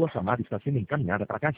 sua chamada está sendo encaminhada para a caixa